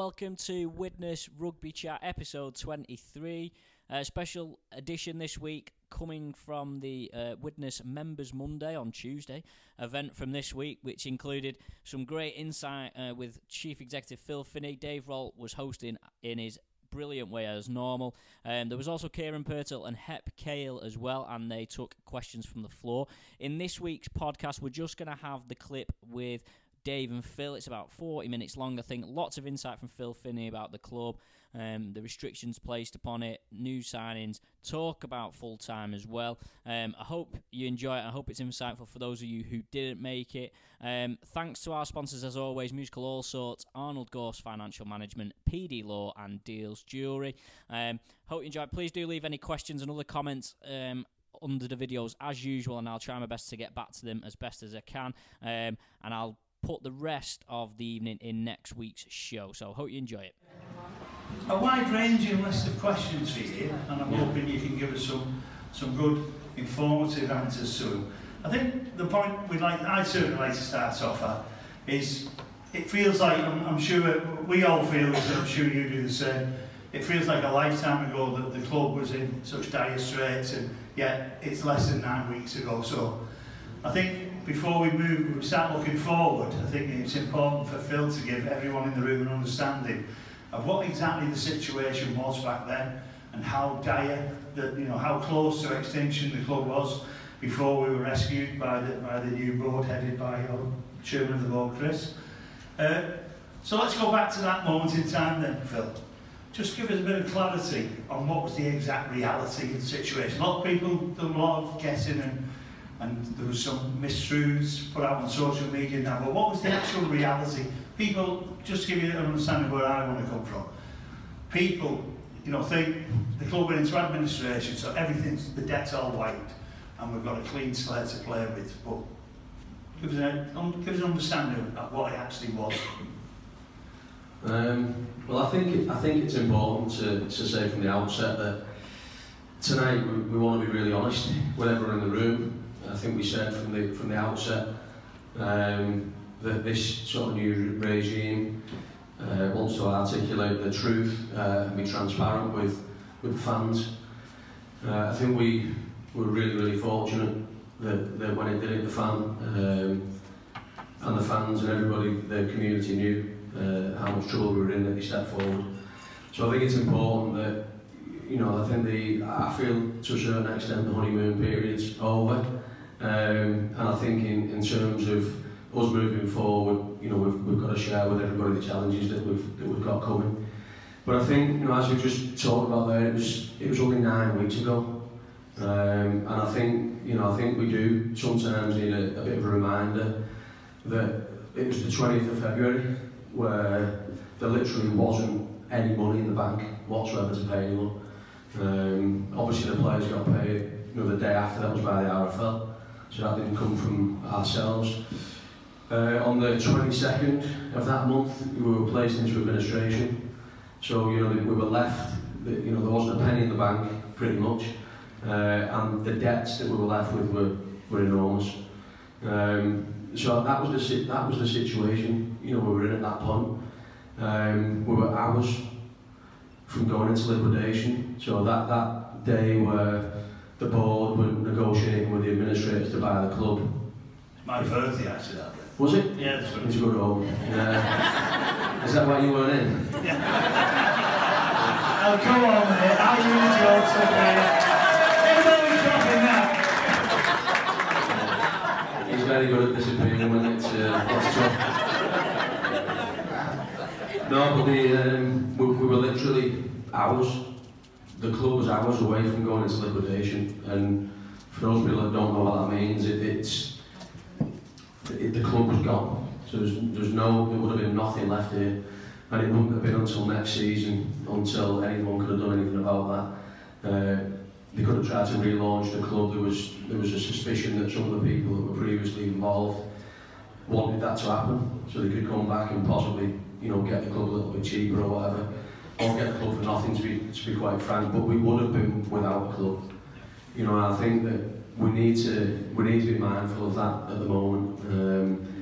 welcome to Widnes Rugby Chat episode 23. Special edition this week coming from the Widnes Members Monday on Tuesday event from this week, which included some great insight with Chief Executive Phil Finney. Dave Rolt was hosting in his brilliant way as normal. There was also Kieran Purtle and Hep Cale as well, and they took questions from the floor. In this week's podcast, we're just going to have the clip with Dave and Phil. It's about 40 minutes long, I think. Lots of insight from Phil Finney about the club, the restrictions placed upon it, new signings, talk about full-time as well. I hope you enjoy it. I hope it's insightful for those of you who didn't make it. Thanks to our sponsors, as always, Musical All Sorts, Arnold Gorse Financial Management, PD Law and Deals Jewellery. Hope you enjoy it. Please do leave any questions and other comments under the videos as usual, and I'll try my best to get back to them as best as I can. And I'll put the rest of the evening in next week's show, so hope you enjoy it. A wide-ranging list of questions for you, and I'm hoping you can give us some good, informative answers to them. I think the point I'd certainly like to start off at is, it feels like, I'm sure we all feel, so I'm sure you do the same, it feels like a lifetime ago that the club was in such dire straits, and yet it's less than 9 weeks ago. So I think before we start looking forward, I think it's important for Phil to give everyone in the room an understanding of what exactly the situation was back then, and how dire, how close to extinction the club was before we were rescued by the new board headed by our chairman of the board, Chris. So let's go back to that moment in time then, Phil. Just give us a bit of clarity on what was the exact reality of the situation. A lot of people done a lot of guessing, and there was some mistruths put out on social media now, but what was the actual reality? People, just to give you an understanding where I want to come from. People, think the club went into administration, so the debt's all wiped, and we've got a clean slate to play with. But give us an understanding of what it actually was. Well, I think it's important to say from the outset that tonight we want to be really honest with everyone in the room. I think we said from the outset that this sort of new regime wants to articulate the truth and be transparent with fans. I think we were really fortunate that when it did hit the fan, and the fans and everybody, the community knew how much trouble we were in, that they stepped forward. So I think it's important that, I feel to a certain extent the honeymoon period's over. And I think in terms of us moving forward, we've got to share with everybody the challenges that we've got coming. But I think, as we just talked about there, it was only 9 weeks ago, and I think we do sometimes need a bit of a reminder that it was the 20th of February where there literally wasn't any money in the bank whatsoever to pay anyone. Obviously the players got paid the day after, that was by the RFL. So that didn't come from ourselves. On the 22nd of that month, we were placed into administration. So, we were left, there wasn't a penny in the bank, pretty much. And the debts that we were left with were enormous. So that was the situation, we were in at that point. We were hours from going into liquidation. So that day where the board were negotiating with the administrators to buy the club. My birthday, actually, that day. Was it? Yeah, that's right. It's a good home. Is that why you weren't in? Yeah. Oh, come on, mate. I'll use jokes, okay? Everybody's dropping that. He's very good at disappearing when it's tough. No, but we were literally hours. The club was hours away from going into liquidation, and for those people that don't know what that means, the club was gone. So there would have been nothing left here, and it wouldn't have been until next season until anyone could have done anything about that. They could have tried to relaunch the club. There was a suspicion that some of the people that were previously involved wanted that to happen, so they could come back and possibly, get the club a little bit cheaper or whatever. Or get the club for nothing, to be quite frank, but we would have been without a club. I think that we need to be mindful of that at the moment.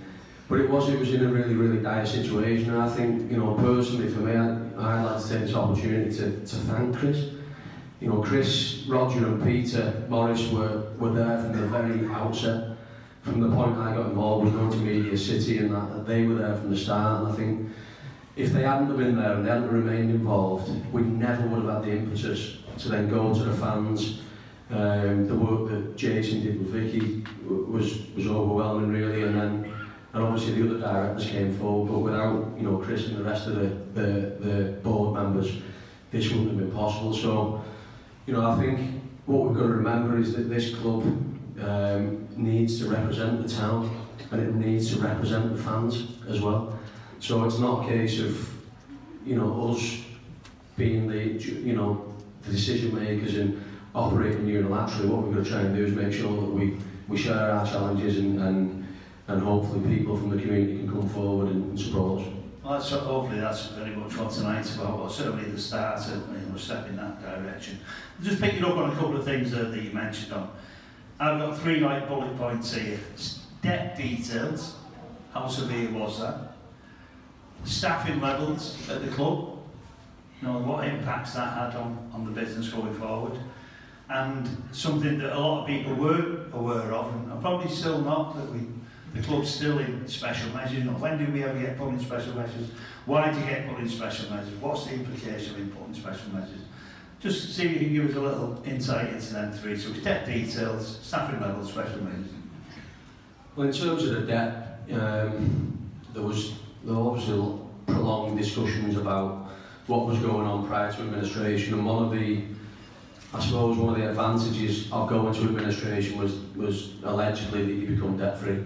But it was in a really, really dire situation. And I think, you know, personally for me, I'd like to take this opportunity to thank Chris. You know, Chris, Roger and Peter Morris were there from the very outset. From the point I got involved with going to Media City and that they were there from the start. And I think if they hadn't have been there and they hadn't remained involved, we never would have had the impetus to then go to the fans. The work that Jason did with Vicky was overwhelming really, and obviously the other directors came forward, but without, you know, Chris and the rest of the board members, this wouldn't have been possible. So, you know, I think what we've got to remember is that this club needs to represent the town, and it needs to represent the fans as well. So it's not a case of, you know, us being the, you know, the decision makers and operating unilaterally. What we're going to try and do is make sure that we share our challenges and hopefully people from the community can come forward and support us. Well, hopefully that's very much what tonight's about, or certainly the start of, you know, step in that direction. Just picking up on a couple of things that you mentioned on. I've got 3 like bullet points here. Debt details, how severe was that? Staffing levels at the club, you know, what impacts that had on the business going forward. And something that a lot of people were aware of, and probably still not, that the club's still in special measures. You know, when did we ever get put in special measures? Why did you get put in special measures? What's the implication of being put in special measures? Just see if you can give us a little insight into them 3. So it's debt details, staffing levels, special measures. Well, in terms of the debt, there were obviously prolonged discussions about what was going on prior to administration, and one of the advantages of going to administration was allegedly that you become debt free.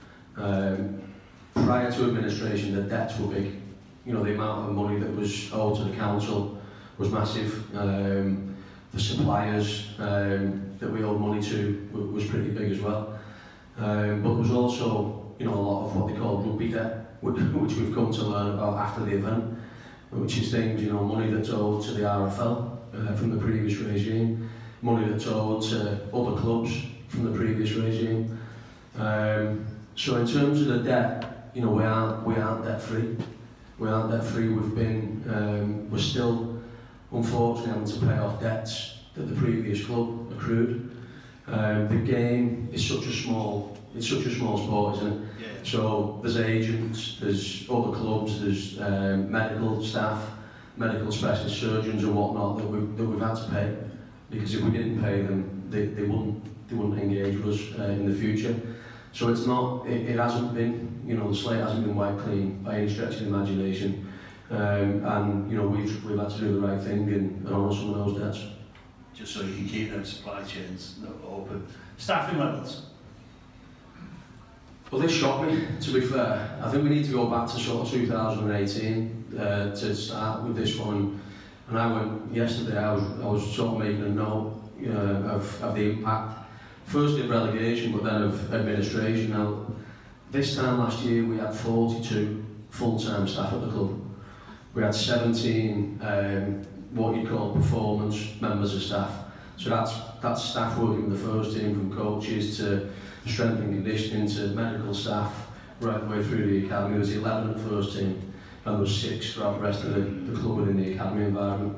Prior to administration, the debts were big. You know, the amount of money that was owed to the council was massive. The suppliers that we owed money to was pretty big as well. But there was also, you know, a lot of what they call rugby debt, which we've come to learn about after the event, which is things, you know, money that's owed to the RFL from the previous regime, money that's owed to other clubs from the previous regime. So in terms of the debt, you know, we aren't debt free. We aren't debt free. We're still unfortunately having to pay off debts that the previous club accrued. The game is such a small sport, isn't it? Yeah. So there's agents, there's other clubs, there's medical staff, medical specialist surgeons and whatnot that we've had to pay, because if we didn't pay them, they wouldn't engage with us in the future. So it's not, it hasn't been, you know, the slate hasn't been wiped clean by any stretch of the imagination, and you know, we've had to do the right thing and honour some of those debts. Just so you can keep them supply chains open. Staffing levels. Well, this shocked me, to be fair. I think we need to go back to sort of 2018 to start with this one. And I went yesterday, I was sort of making a note of the impact, firstly of relegation, but then of administration. Now, this time last year we had 42 full-time staff at the club. We had 17 what you call performance members of staff. So that's staff working with the first team, from coaches to strength and conditioning to medical staff, right the way through the academy. There was 11 at the first team, and there was 6 throughout the rest of the club within the academy environment.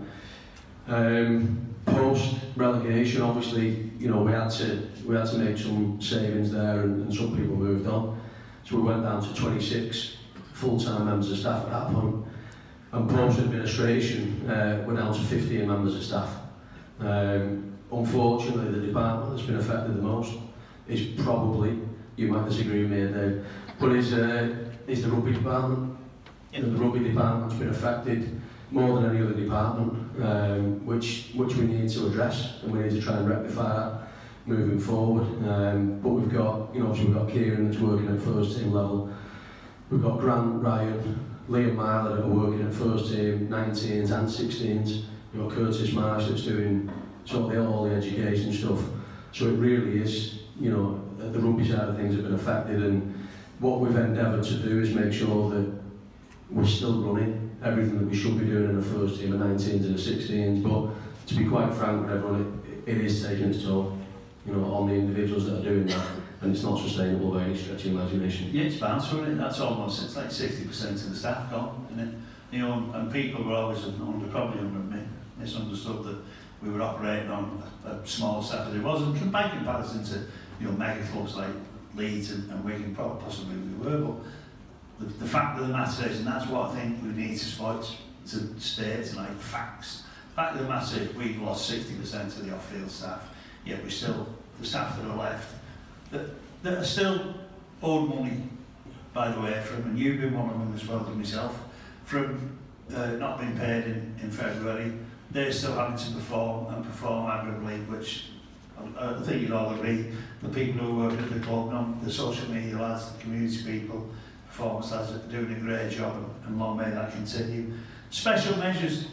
Post relegation, obviously, you know, we had to make some savings there, and some people moved on. So we went down to 26 full-time members of staff at that point. And post administration, we're down to 15 members of staff. Unfortunately, the department that's been affected the most is probably, you might disagree with me, Dave, but is the rugby department. The rugby department's been affected more than any other department, which we need to address, and we need to try and rectify that moving forward. But we've got, you know, so we've got Kieran that's working at first team level. We've got Grant, Ryan, Liam Myler that are working at first team, 19s and 16s. We've got Curtis Marsh that's doing sort of all the education stuff. So it really is, you know, the rugby side of things have been affected, and what we've endeavoured to do is make sure that we're still running everything that we should be doing in the first team, the 19s and the 16s, but to be quite frank with everyone, it is taking its toll. on the individuals that are doing that, and it's not sustainable by any stretch of imagination. Yeah, it's bad, isn't it? That's almost, it's like 60% of the staff gone, isn't it? And people were always probably misunderstood that we were operating on a small staff as it was, and by comparison to mega clubs like Leeds and Wigan, possibly we were, but the fact of the matter is, and that's what I think we need to state tonight, facts. The fact of the matter is we've lost 60% of the off-field staff, yet we're still, the staff that are left, that are still owed money, by the way, and you've been one of them as well as myself, from not being paid in February. They're still having to perform admirably, which I think you'd all agree, the people who work at the club, the social media lads, the community people, performance lads are doing a great job, and long may that continue. Special measures,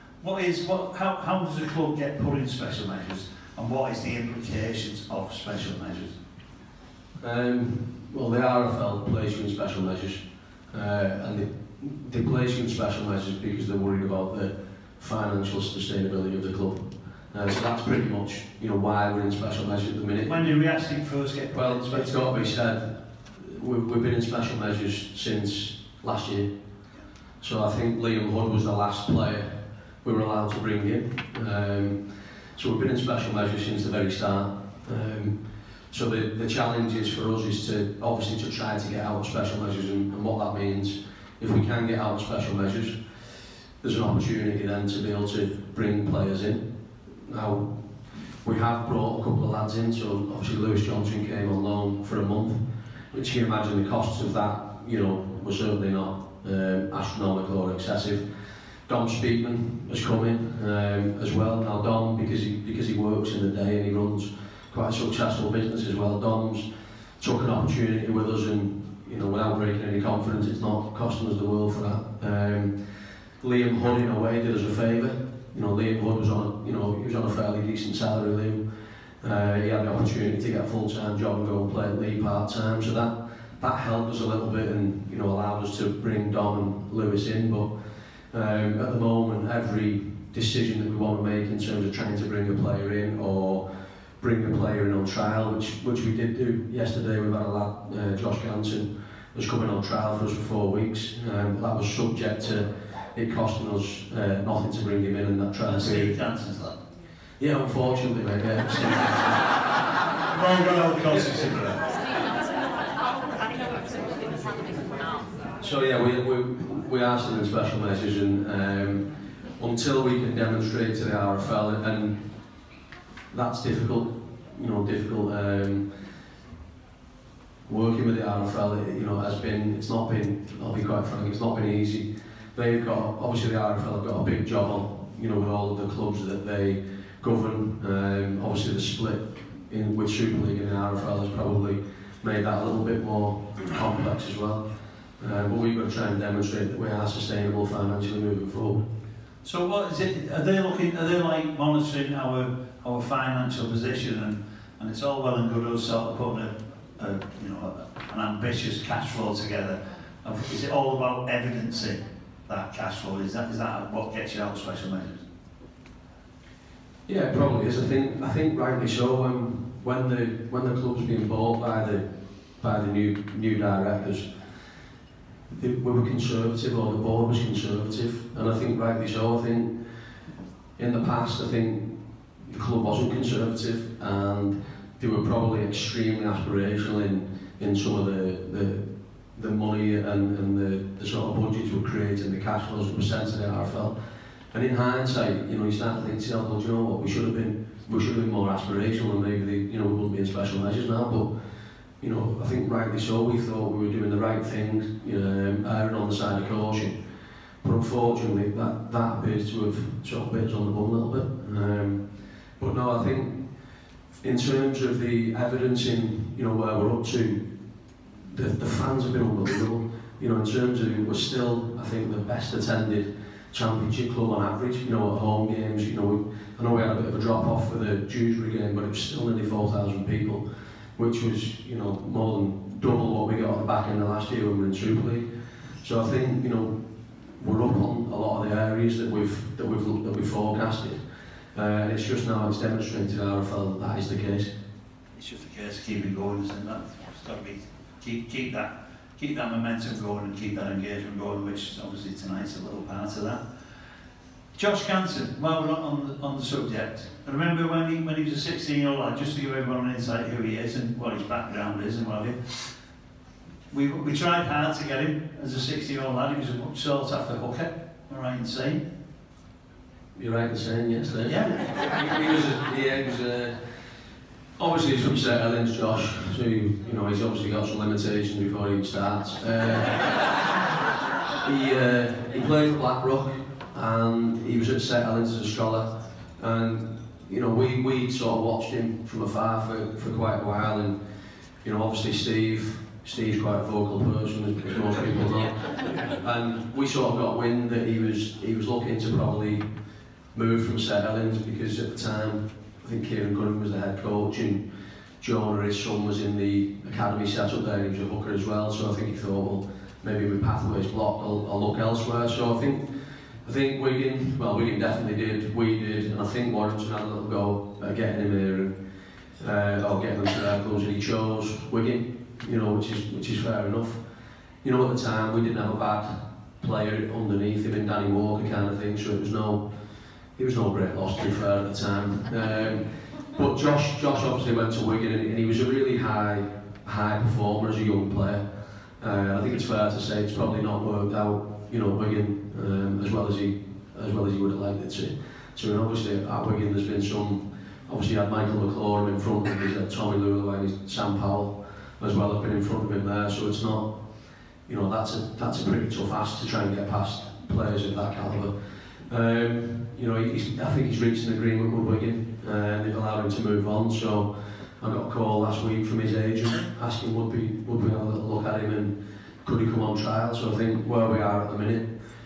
how does a club get put in special measures, and what is the implications of special measures? Well, the RFL place you in special measures, and they place you in special measures because they're worried about the financial sustainability of the club. So that's pretty much, why we're in special measures at the minute. When did we actually first get put in special measures? It's got to be said, we've been in special measures since last year. So I think Liam Hood was the last player we were allowed to bring in. So we've been in special measures since the very start. So the challenge is for us is to try to get out of special measures, and what that means, if we can get out of special measures, there's an opportunity then to be able to bring players in. Now, we have brought a couple of lads in, so obviously Lewis Johnson came on loan for a month, which you imagine the costs of that, were certainly not astronomical or excessive. Dom Speakman has come in as well. Now Dom, because he works in the day and he runs quite a successful business as well, Dom's took an opportunity with us, and without breaking any confidence, it's not costing us the world for that. Liam Hood in a way did us a favour. Liam Hood was on he was on a fairly decent salary. Liam, he had the opportunity to get a full-time job and go and play at Lee part-time, so that helped us a little bit and allowed us to bring Dom and Lewis in. But at the moment, every decision that we want to make in terms of trying to bring a player in or bring a player in on trial, which we did do yesterday. We've had a lad, Josh Ganson, was coming on trial for us for 4 weeks. That was subject to it costing us nothing to bring him in that trial period. Steve Ganson's lad? Yeah, unfortunately, mate. Yeah. So yeah, we are still in special measures, and until we can demonstrate to the RFL, and that's difficult. Working with the RFL, I'll be quite frank, it's not been easy. They've got, obviously the RFL have got a big job on, with all of the clubs that they govern. Obviously the split with Super League and the RFL has probably made that a little bit more complex as well. But we've got to try and demonstrate that we are sustainable financially moving forward. So what is it? Are they like monitoring our financial position, and it's all well and good us sort of putting an ambitious cash flow together? Is it all about evidencing that cash flow? Is that what gets you out of special measures? Yeah, it probably is. I think rightly so. When the club's been bought by the new directors, we were conservative, or the board was conservative, and I think rightly so. I think in the past, the club wasn't conservative, and they were probably extremely aspirational in some of the money and the sort of budgets were creating, the cash flows that were sent to the RFL. And in hindsight, you start to think to yourself, well, do you know what, we should have been more aspirational, and maybe we wouldn't be in special measures now. But I think rightly so, we thought we were doing the right things, erring on the side of caution. But unfortunately, that appears to have sort of bit us on the bum a little bit. But no, I think in terms of the evidence in where we're up to, the fans have been unbelievable. In terms of, we're still, I think, the best attended Championship club on average. At home games, I know we had a bit of a drop off for the Dewsbury game, but it was still nearly 4,000 people, which was more than double what we got at the back end of last year when we were in Super League. So I think we're up on a lot of the areas that we've forecasted. It's just now it's demonstrated to RFL that is the case. it's just a case of keeping going, isn't it? It's got to be keep that momentum going and keep that engagement going, which obviously tonight's a little part of that. Josh Canton, while we're on the subject, I remember when he was a 16-year-old lad, just to give everyone an insight who he is and what his background is and what have you. We tried hard to get him as a 16-year-old lad. He was a much sought after hooker, am I right in saying? You're right in saying, yes, there. Yeah. he was obviously he's from St Helens, Josh, so he's obviously got some limitations before he starts. He played for Blackrock, and he was at St Helens as a scholar, and we sort of watched him from afar for quite a while, and obviously Steve's quite a vocal person, as most people know, and we sort of got wind that he was looking to probably move from St Helens, because at the time I think Kieran Gunning was the head coach, and Jonah, his son, was in the academy set up there, and he was a hooker as well, so I think he thought, well, maybe with pathways blocked, I'll look elsewhere. So I think Wigan definitely did, we did, and I think Warrington had a little go at getting him here, and or getting him to their clubs, and he chose Wigan, which is fair enough. At the time we didn't have a bad player underneath him in Danny Walker kind of thing, so it was no great loss, to be fair, at the time. But Josh obviously went to Wigan, and he was a really high performer as a young player. I think it's fair to say it's probably not worked out, Wigan, as well as he would have liked it to. And obviously at Wigan there's been some. Obviously you had Michael McClure in front of him, he's had Tommy Lulaway, Sam Powell as well have been in front of him there. So it's not, that's a pretty tough ask to try and get past players of that calibre. I think he's reached an agreement with Wigan, and they've allowed him to move on. So I got a call last week from his agent asking would we have a little look at him and could he come on trial. So I think where we are at the minute,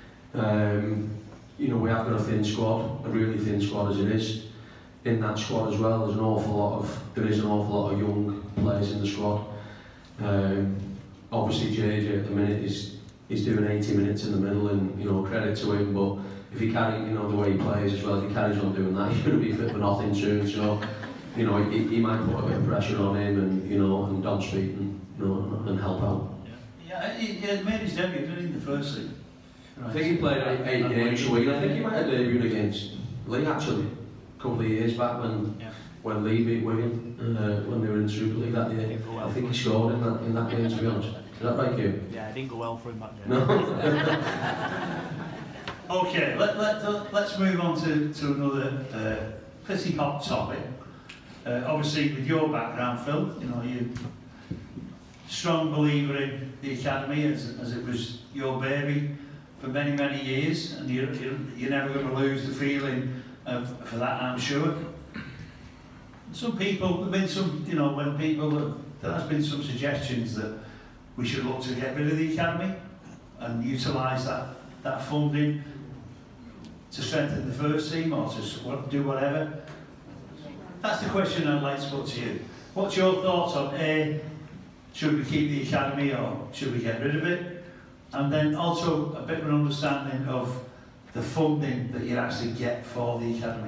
we have got a thin squad, a really thin squad as it is. In that squad as well, there is an awful lot of young players in the squad. Obviously JJ at the minute is doing 80 minutes in the middle, and credit to him, but if he carries, the way he plays as well, if he carries on doing that, he's going to be fit for nothing soon. So, he might put a bit of pressure on him, and Don Street, and help out. Yeah, he made his debut, didn't he, in the first league? Right. I think he played 8 games a week. I think he might have debuted against Lee actually, a couple of years back when Lee beat Wigan, when they were in Super League that year. I think he scored in that game, to be honest. Is that right, Hugh? Yeah, it didn't go well for him back then. No. Okay, let's move on to another pretty hot topic. Obviously, with your background, Phil, you're a strong believer in the academy as it was your baby for many, many years, and you're never going to lose the feeling for that, I'm sure. Some people, there has been some suggestions that we should look to get rid of the academy and utilise that funding to strengthen the first team or to do whatever. That's the question I'd like to put to you. What's your thoughts on A, should we keep the academy or should we get rid of it? And then also a bit of an understanding of the funding that you actually get for the academy.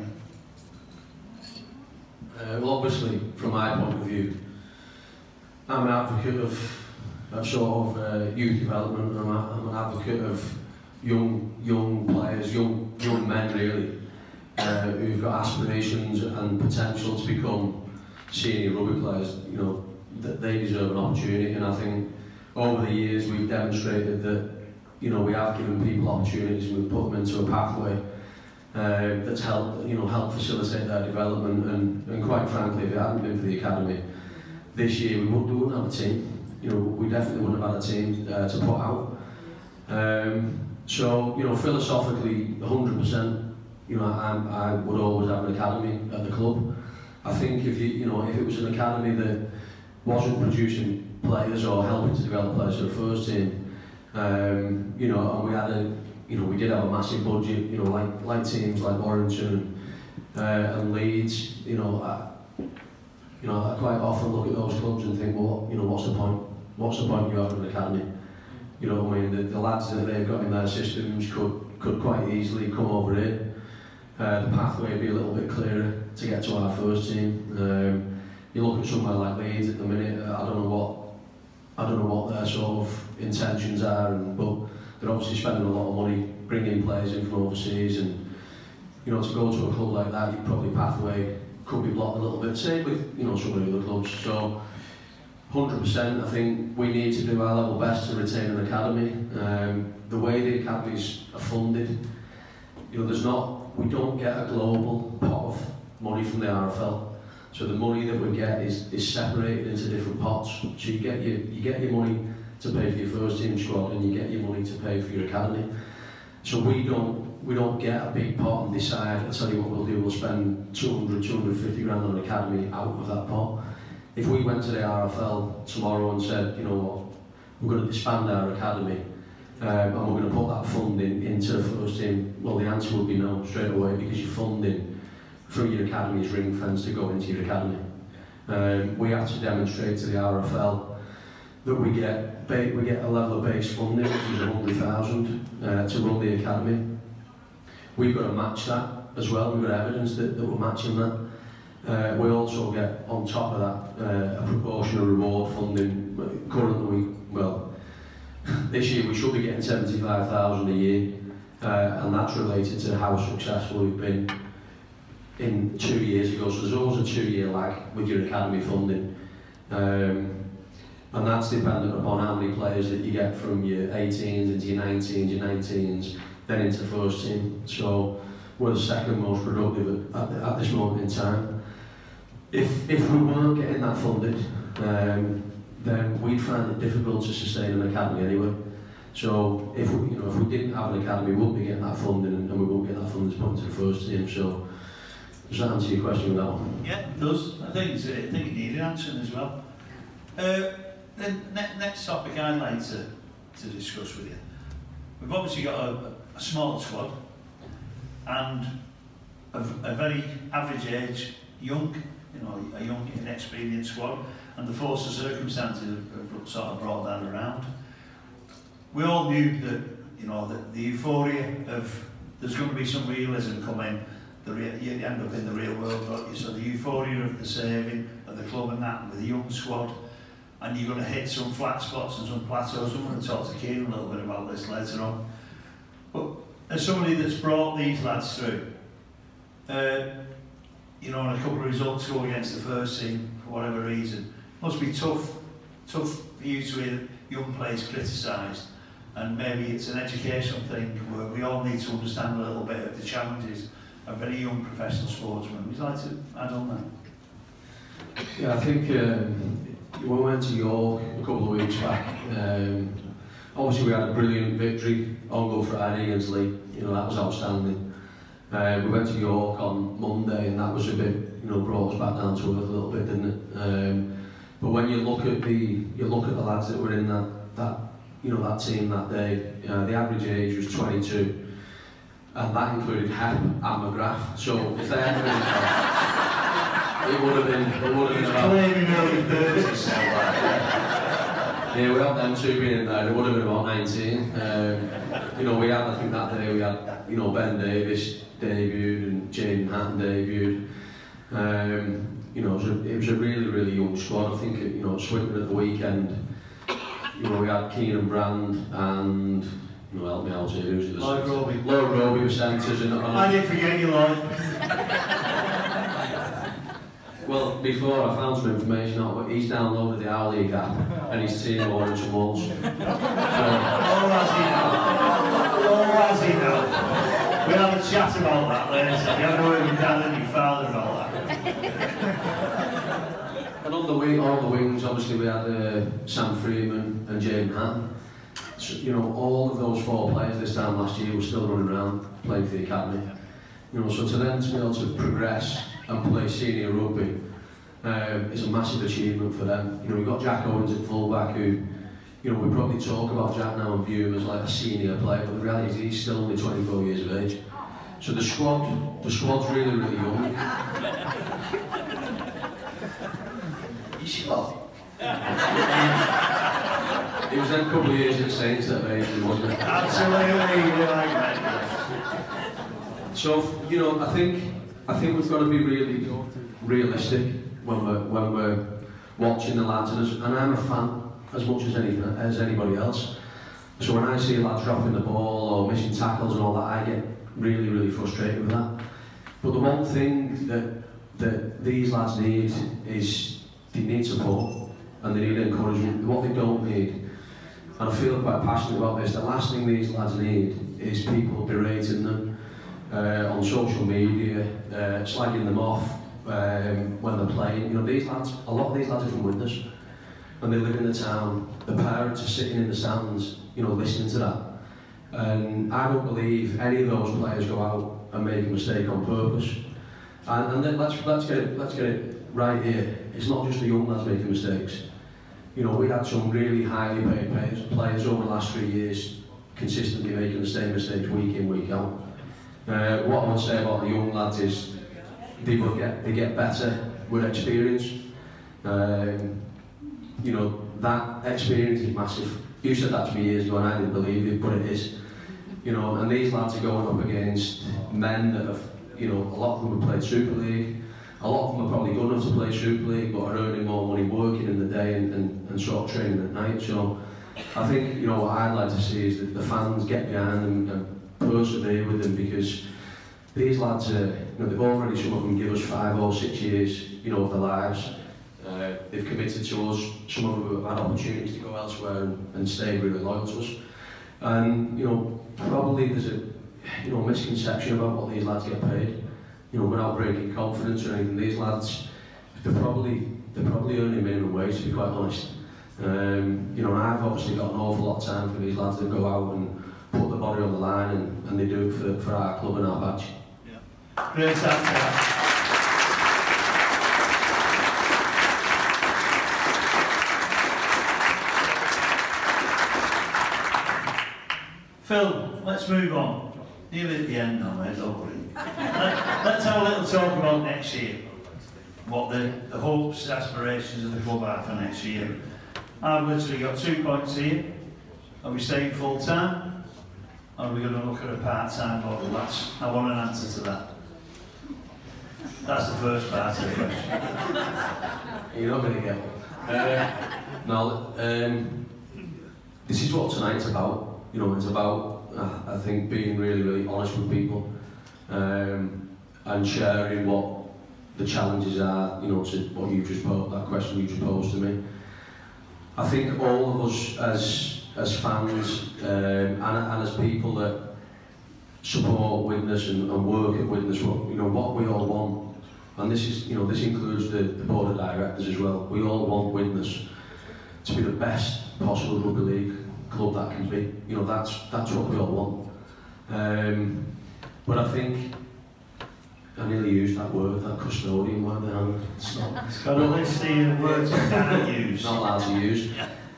Well, obviously, from my point of view, I'm an advocate of sort of youth development. I'm an advocate of young players, young men really, who've got aspirations and potential to become senior rugby players. That they deserve an opportunity, and I think over the years we've demonstrated that we have given people opportunities and we've put them into a pathway that's helped facilitate their development. And quite frankly, if it hadn't been for the academy this year, we wouldn't have a team. We definitely wouldn't have had a team to put out. So philosophically, 100%, I would always have an academy at the club. I think if it was an academy that wasn't producing players or helping to develop players for the first team, and we did have a massive budget, like teams like Warrington and Leeds, I quite often look at those clubs and think, well, what's the point? What's the point you have in an academy? The lads that they've got in their systems could quite easily come over here. The pathway would be a little bit clearer to get to our first team. you look at somewhere like Leeds at the minute. I don't know what their sort of intentions are, but they're obviously spending a lot of money bringing players in from overseas, and to go to a club like that, your probably pathway could be blocked a little bit. Same with some of the other clubs. So 100%, I think we need to do our level best to retain an academy. The way the academies are funded, we don't get a global pot of money from the RFL. So the money that we get is separated into different pots. So you get your money to pay for your first team squad, and you get your money to pay for your academy. So we don't get a big pot and decide, I'll tell you what we'll do, we'll spend 250 grand on an academy out of that pot. If we went to the RFL tomorrow and said, you know what, we're going to disband our academy and we're going to put that funding into the first team, well, the answer would be no straight away, because your funding through your academy is ring fence to go into your academy. We have to demonstrate to the RFL that we get a level of base funding, which is 100,000 to run the academy. We've got to match that as well. We've got evidence that we're matching that. We also get on top of that a proportion of reward funding. Currently, this year we should be getting 75,000 a year, and that's related to how successful we've been in 2 years ago. So there's always a 2-year lag with your academy funding, and that's dependent upon how many players that you get from your 18s into your 19s, then into first team. So we're the second most productive at this moment in time. If we weren't getting that funded, then we'd find it difficult to sustain an academy anyway. So if we didn't have an academy, we wouldn't be getting that funding, and we wouldn't get that funding to put into the first team. So does that answer your question with that one? Yeah, it does. I think it needed answering as well. The next topic I'd like to discuss with you. We've obviously got a small squad and a very average age, young, a young, inexperienced squad, and the force of circumstances have sort of brought that around. We all knew that, that the euphoria of there's going to be some realism coming. You end up in the real world, don't you? So the euphoria of the saving of the club and that, with a young squad, and you're going to hit some flat spots and some plateaus. I'm going to talk to Kieran a little bit about this later on. But as somebody that's brought these lads through, and a couple of results go against the first team for whatever reason, must be tough for you to hear young players criticised, and maybe it's an educational thing where we all need to understand a little bit of the challenges of any young professional sportsman. Would you like to add on that? Yeah, I think when we went to York a couple of weeks back, obviously we had a brilliant victory on Good Friday against Leigh. That was outstanding. We went to York on Monday, and that was a bit, brought us back down to earth a little bit, didn't it? But when you look at the lads that were in that team that day, the average age was 22, and that included Hep and McGrath. So if they had been, it would have been about claiming early 30s. Yeah, without them two being in there, it would have been about 19. We had, I think that day we had, Ben Davis debuted and Jaden Hatton debuted. It was a really, really young squad. I think, at Swinton at the weekend, we had Keenan Brand and, help me out here, who's the Lloyd Roby. Lloyd Roby was centres. I didn't forget you, Lloyd. Well, before I found some information out, but he's downloaded the Our League app and his team are orange and walls. Oh, has he now? We'll have a chat about that later. You have a word with Dad and your father about that. And on the wings, obviously we had Sam Freeman and Jaden Hatton. So, all of those 4 players this time last year were still running around playing for the academy. So to them to be able to progress and play senior rugby is a massive achievement for them. We've got Jack Owens at fullback, who, we probably talk about Jack now and view him as like a senior player, but the reality is he's still only 24 years of age. So the squad's really, really young. You sure? It was them couple of years at Saints that made him, wasn't it? Absolutely, right. So, I think we've got to be really realistic when we're watching the lads, and I'm a fan as much as anybody else. So when I see lads dropping the ball or missing tackles and all that, I get really, really frustrated with that. But the one thing that these lads need is they need support and they need encouragement. What they don't need, and I feel quite passionate about this, the last thing these lads need is people berating them on social media, slagging them off when they're playing. You know, these lads, a lot of these lads are from Widnes, and they live in the town. The parents are sitting in the stands, you know, listening to that. And I don't believe any of those players go out and make a mistake on purpose. And then let's get it right here. It's not just the young lads making mistakes. You know, we had some really highly paid players over the last 3 years consistently making the same mistakes week in, week out. What I would say about the young lads is they get better with experience. You know, that experience is massive. You said that to me years ago and I didn't believe it, but it is. You know, and these lads are going up against men that have, you know, a lot of them have played Super League. A lot of them are probably good enough to play Super League, but are earning more money working in the day and sort of training at night. So I think, you know, what I'd like to see is that the fans get behind them and persevere with them, because these lads, you know, they've already, some of them, give us 5 or 6 years, you know, of their lives. They've committed to us. Some of them have had opportunities to go elsewhere and stay really loyal to us. And, you know, probably there's a, you know, misconception about what these lads get paid. You know, without breaking confidence or anything, these lads, they're probably earning minimum wage, to be quite honest. You know, and I've obviously got an awful lot of time for these lads that go out and put the body on the line, and they do it for our club and our badge. Yeah. Great answer. Phil, let's move on. Nearly at the end now, mate, don't worry. Let's have a little talk about next year. What the hopes, aspirations of the club are for next year. I've literally got 2 points here. Are we staying full time? Or are we going to look at a part-time model? I want an answer to that. That's the first part of the question. You're not going to get one. No, this is what tonight's about. You know, it's about, I think, being really, really honest with people, and sharing what the challenges are, you know, to what you just posed, that question you just posed to me. I think all of us as fans and as people that support Widnes and work at Widnes, you know, what we all want, and this is, you know, this includes the board of directors as well. We all want Widnes to be the best possible rugby league club that can be. You know, that's what we all want. But I think I nearly used that word, that custodian word there. It's not. It's got a list here of words you can't use. Not allowed to use.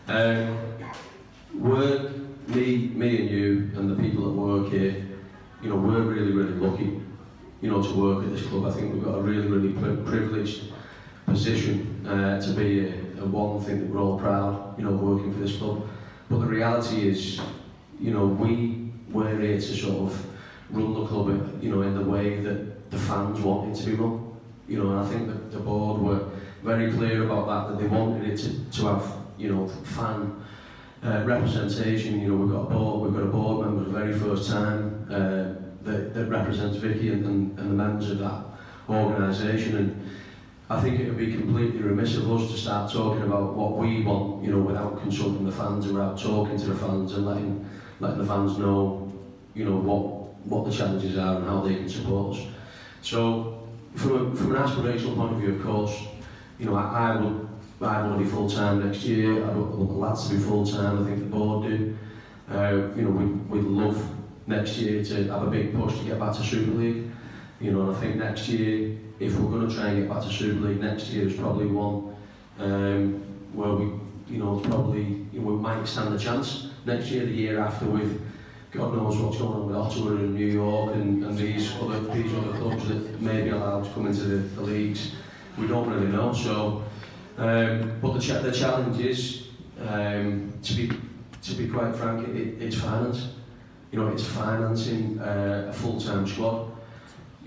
We're me and you and the people that work here. You know, we're really, really lucky, you know, to work at this club. I think we've got a really, really privileged position to be a one thing that we're all proud, you know, working for this club. But the reality is, you know, we're here to sort of run the club, you know, in the way that the fans want it to be run. You know, and I think that the board were very clear about that they wanted it to have, you know, fan representation. You know, we've got a board member for the very first time that represents Vicky and the members of that organisation. And I think it would be completely remiss of us to start talking about what we want, you know, without consulting the fans and without talking to the fans and letting the fans know, you know, what the challenges are and how they can support us. So, from an aspirational point of view, of course, you know, I want to be full-time next year. I want the lads to be full-time. I think the board do. You know, we'd love next year to have a big push to get back to Super League. You know, and I think next year, if we're going to try and get back to Super League, next year is probably one where we, you know, probably, you know, we might stand a chance. Next year, the year after, with God knows what's going on with Ottawa and New York and these other clubs that may be allowed to come into the leagues. We don't really know. So, but the challenge is, to be quite frank, it's finance. You know, it's financing a full-time squad.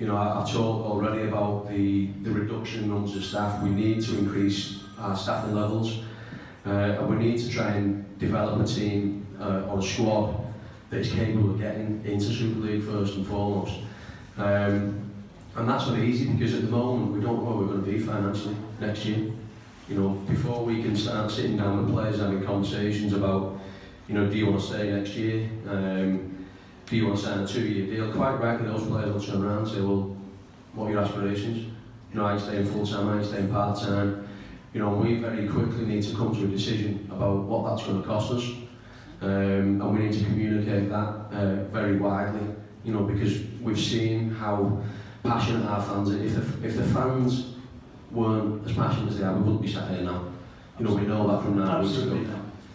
You know, I've talked already about the reduction in numbers of staff. We need to increase our staffing levels, and we need to try and develop a team or a squad that is capable of getting into Super League first and foremost. And that's not easy, because at the moment we don't know where we're going to be financially next year. You know, before we can start sitting down with players having conversations about, you know, do you want to stay next year? Do you want to sign a 2-year deal? Quite rightly, those players will turn around and say, well, what are your aspirations? You know, are you staying full-time, are you staying part-time? You know, we very quickly need to come to a decision about what that's going to cost us. And we need to communicate that very widely, you know, because we've seen how passionate our fans are. If the fans weren't as passionate as they are, we wouldn't be sat here now. You know, we know that from 9 weeks ago.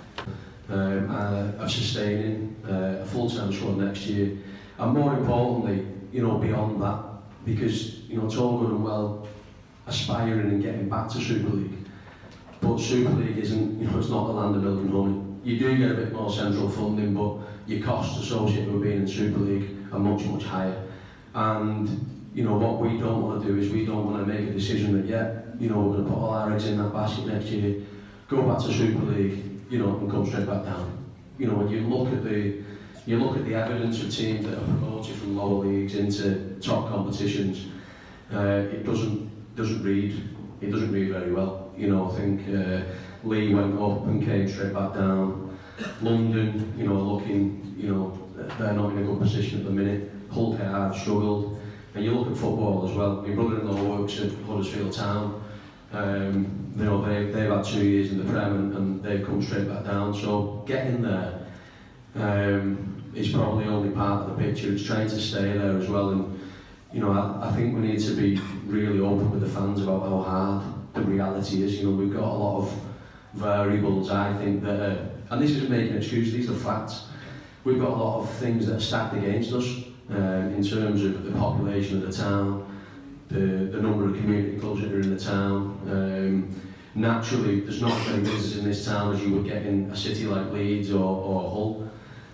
Of sustaining a full-time squad next year, and more importantly, you know, beyond that, because, you know, it's all good and well aspiring and getting back to Super League, but Super League isn't, you know, it's not the land of milk and honey. You do get a bit more central funding, but your costs associated with being in Super League are much, much higher. And, you know, what we don't want to do is we don't want to make a decision that, yeah, you know, we're going to put all our eggs in that basket next year, go back to Super League, you know, and come straight back down. You know, when you look at the evidence of teams that are promoted from lower leagues into top competitions, it doesn't read very well. You know, I think Lee went up and came straight back down. London, you know, looking, you know, they're not in a good position at the minute. Hull have struggled. And you look at football as well. My brother-in-law works at Huddersfield Town. You know, they've had 2 years in the Prem and they've come straight back down. So getting there is probably only part of the picture. It's trying to stay there as well. And you know, I think we need to be really open with the fans about how hard the reality is. You know, we've got a lot of variables, I think, that are, and this isn't making an excuse, these are facts. We've got a lot of things that are stacked against us in terms of the population of the town, the number of community clubs that are in the town. Naturally, there's not as many businesses in this town as you would get in a city like Leeds or Hull.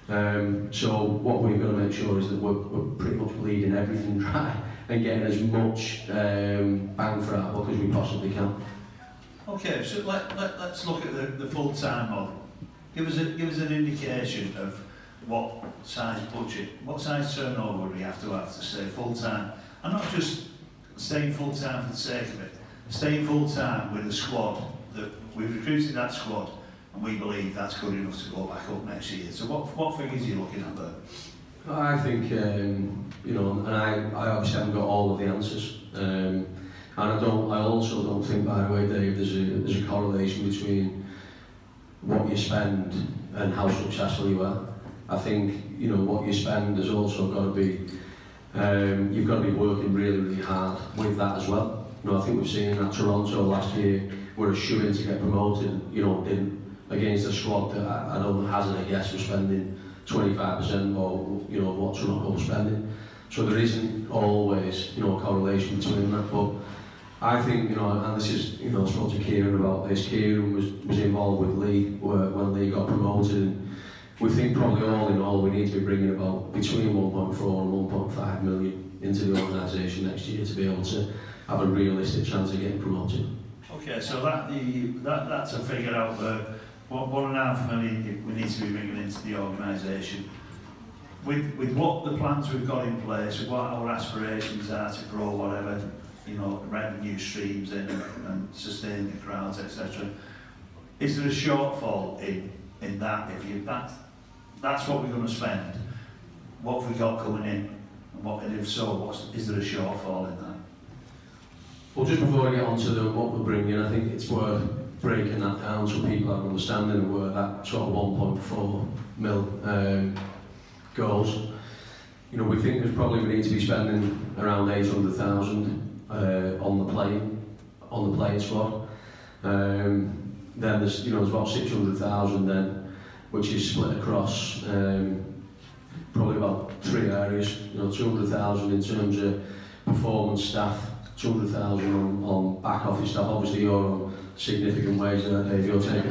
So what we've got to make sure is that we're pretty much bleeding everything dry and getting as much bang for our buck as we possibly can. Okay, so let's look at the full-time model. Give us an indication of what size budget, what size turnover we have to stay full-time, and not just staying full-time for the sake of it. Staying full-time with a squad that we've recruited that squad, and we believe that's good enough to go back up next year. So what figures are you looking at there? I think, you know, and I obviously haven't got all of the answers, and I also don't think, by the way, Dave, there's a correlation between what you spend and how successful you are. I think, you know, what you spend has also got to be, you've got to be working really, really hard with that as well. You know, I think we've seen that Toronto last year were a shoe-in to get promoted, you know, against a squad that I don't hazard a guess was spending 25% or, you know, what Toronto was spending. So there isn't always, you know, a correlation between that. But I think, you know, and this is, you know, I spoke to Kieran about this. Kieran was involved with Lee when Lee got promoted. And we think probably all in all we need to be bringing about between 1.4 and 1.5 million into the organisation next year to be able to have a realistic chance of getting promoted. Okay, so that's a figure out there. 1.5 million we need to be bringing into the organisation. With what the plans we've got in place, with what our aspirations are to grow whatever, you know, revenue streams in and sustain the crowds, etc. Is there a shortfall in that? That's what we're going to spend. What have we got coming in? And if so, is there a shortfall in that? Well, just before I get on to what we're bringing, I think it's worth breaking that down so people have an understanding of where that sort of 1.4 mil goes. You know, we think we need to be spending around 800,000 on the playing squad. Then there's about 600,000 then, which is split across probably about 3 areas. You know, 200,000 in terms of performance staff, 200,000 on back office staff. Obviously you're on significant wage there, Dave, you're taking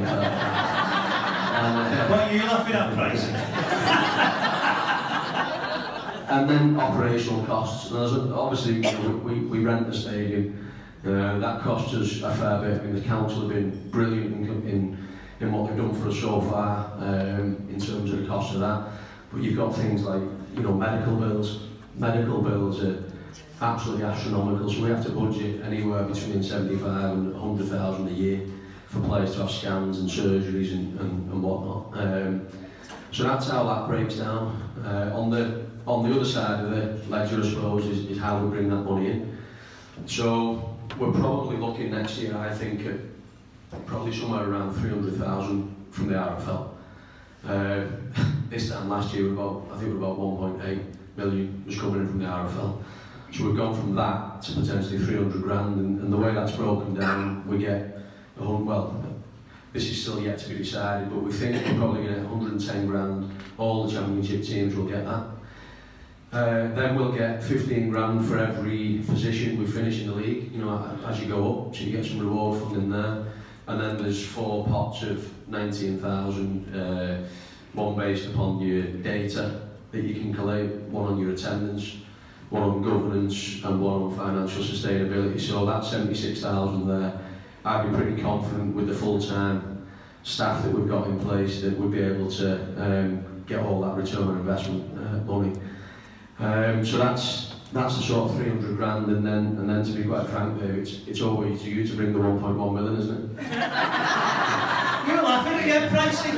that. What are you laughing at, pricing? and then operational costs. And there's obviously, you know, we rent the stadium. That costs us a fair bit. I mean, the council have been brilliant in what they've done for us so far in terms of the cost of that. But you've got things like, you know, medical bills. Medical bills are absolutely astronomical, so we have to budget anywhere between 75 and 100,000 a year for players to have scans and surgeries and whatnot. So that's how that breaks down. On the other side of the ledger, I suppose, is how we bring that money in. So we're probably looking next year, I think, at probably somewhere around 300,000 from the RFL. This time last year, I think we were about 1.8 million was coming in from the RFL. So we've gone from that to potentially 300 grand, and the way that's broken down, we get, well, this is still yet to be decided, but we think we're probably going to get 110 grand, all the championship teams will get that. Then we'll get 15 grand for every position we finish in the league, you know, as you go up, so you get some reward funding there. And then there's 4 pots of 19,000, one based upon your data that you can collate, one on your attendance, one on governance, and one on financial sustainability. So that's 76,000 there. I'd be pretty confident with the full-time staff that we've got in place that we'd be able to get all that return on investment money. So that's the sort of 300 grand, and then to be quite frank, Dave, it's over to you to bring the 1.1 million, isn't it? You're laughing again, Pricey.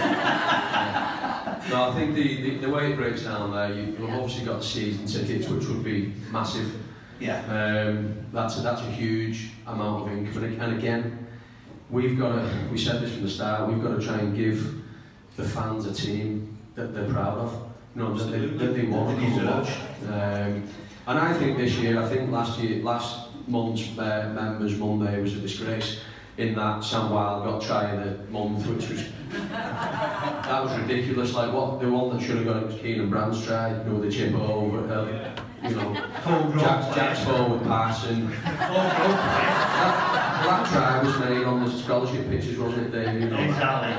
No, I think the way it breaks down there, you've obviously got the season tickets, which would be massive. Yeah. That's a huge amount of income, and again, we said this from the start, we've got to try and give the fans a team that they're proud of, you know, that they want to come and watch. And I think this year, last month's Members Monday was a disgrace, in that Sam Wilde got try of the month, which was that was ridiculous. Like what the one that should have got it was Keenan Brand's try, you know, the chip over, you know, Jack's forward passing. That try was made on the scholarship pitches, wasn't it, Dave? You know? Exactly.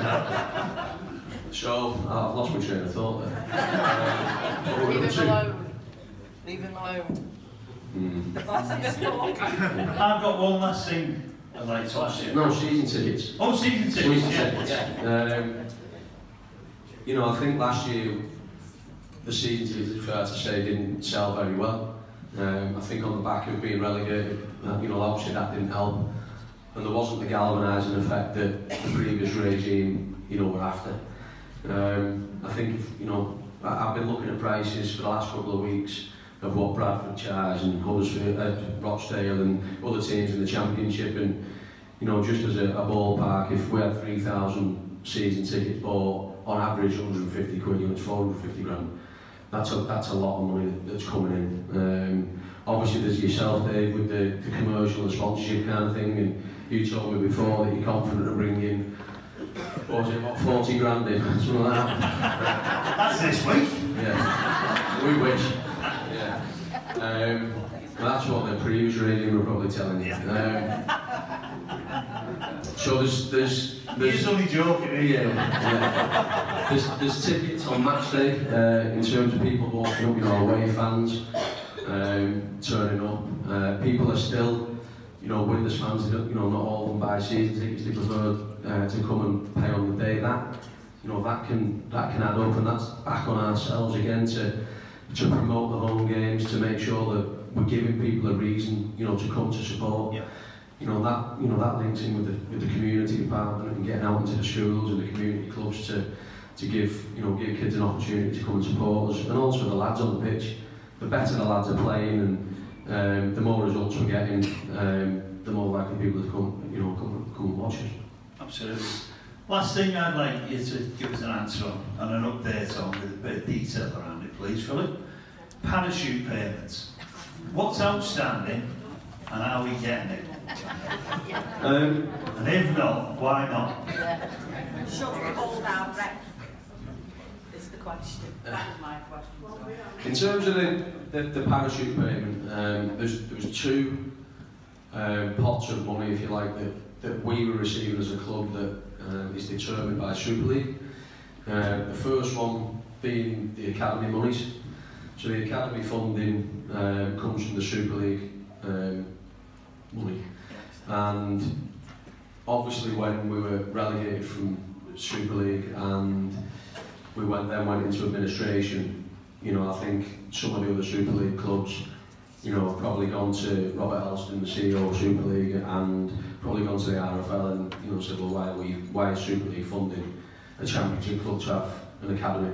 So I've lost my train of thought there. Leave him alone. Leave him alone. The boss is talking. I've got one last thing I'd like to ask you. No, season tickets. Oh, season tickets, yeah. You know, I think last year the season tickets, it's fair to say, didn't sell very well. I think on the back of being relegated, you know, obviously that didn't help, and there wasn't the galvanising effect that the previous regime, you know, were after. I think, you know, I've been looking at prices for the last couple of weeks of what Bradford charge and Huddersfield, Rochdale and other teams in the Championship, and you know, just as a ballpark, if we had 3,000 season tickets bought, on average 150 quid, you know, it's 450 grand. That's a lot of money that's coming in. Obviously there's yourself, Dave, with the commercial and sponsorship kind of thing, and you told me before that you're confident of bringing in, what was it, what, 40 grand in, something like that. That's this week. Yeah, we wish. Well, that's what the previous regime were probably telling you. So there's He's only joking, yeah. There's tickets on match day in terms of people walking up, you know, away fans turning up. People are still, you know, Witness fans, you know, not all of them buy season tickets, they prefer to come and pay on the day. That, you know, that can add up, and that's back on ourselves again to promote the home games, to make sure that we're giving people a reason, you know, to come to support. Yeah. You know that links in with the community department and getting out into the schools and the community clubs to give kids an opportunity to come and support us, and also the lads on the pitch. The better the lads are playing, and the more results we're getting, the more likely people to come and watch us. Absolutely. Last thing I'd like you to give us an answer on, and an update on, with a bit of detail around it, please, Philip. Parachute payments. What's outstanding, and how are we getting it? And if not, why not? Shut the ball down, Rex. Is the question. That was my question. In terms of the parachute payment, there was 2 pots of money, if you like, that we were receiving as a club that is determined by Super League. The first one being the academy monies. So the academy funding comes from the Super League money, and obviously when we were relegated from Super League and we went into administration, you know, I think some of the other Super League clubs, you know, have probably gone to Robert Elston, the CEO of Super League, and probably gone to the RFL and, you know, said, well, why is Super League funding a championship club to have an academy?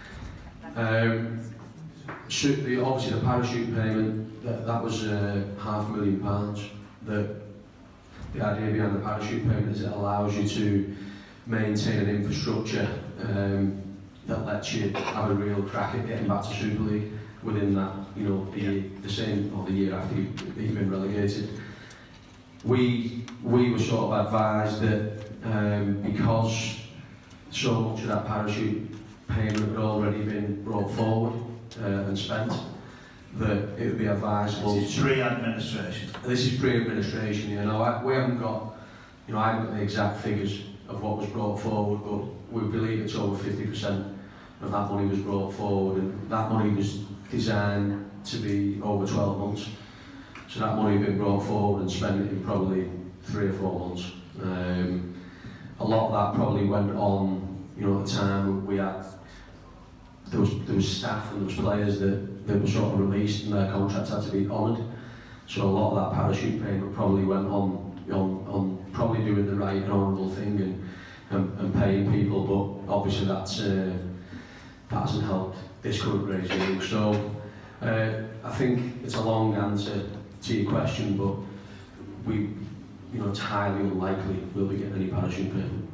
Obviously the parachute payment, that was £500,000. The idea behind the parachute payment is it allows you to maintain an infrastructure that lets you have a real crack at getting back to Super League within that, you know, the year after you've been relegated. We were sort of advised that because so much of that parachute payment had already been brought forward and spent, that it would be advisable. This is pre-administration. This is pre-administration, you know. We haven't got, you know, I haven't got the exact figures of what was brought forward, but we believe it's over 50% of that money was brought forward, and that money was designed to be over 12 months. So that money had been brought forward and spent in probably 3 or 4 months. A lot of that probably went on, you know, at the time we had, there was staff and there was players that were sort of released and their contracts had to be honoured. So a lot of that parachute payment probably went on probably doing the right and honourable thing and paying people, but obviously that hasn't helped this current regime. So I think it's a long answer to your question, but it's highly unlikely we'll be getting any parachute payment.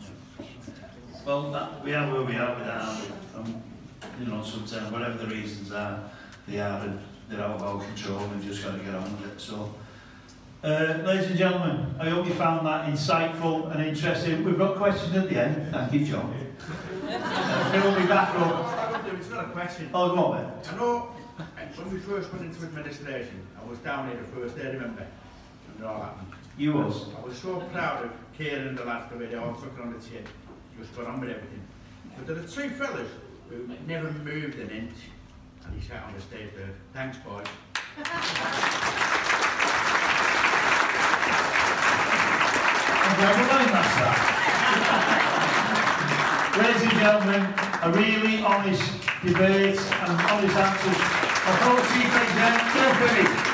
Well, we are where we are with that. You know, sometimes whatever the reasons are, they're out of our control, and we've just got to get on with it. So, ladies and gentlemen, I hope you found that insightful and interesting. We've got questions at the end. Thank you, John. Phil will be back up. It's not a question. Oh, go on then. I know when we first went into administration, I was down here the first day, remember? And it all happened. You was? I was so proud of Kieran and the lads the way they all took it on the chin. Just got on with everything. But there are 3 fellas who never moved an inch, and he sat on the stage there. Thanks, boys. Ladies and gentlemen, a really honest debate and honest answers. I'll call the Chief Exec, Phil Phillips.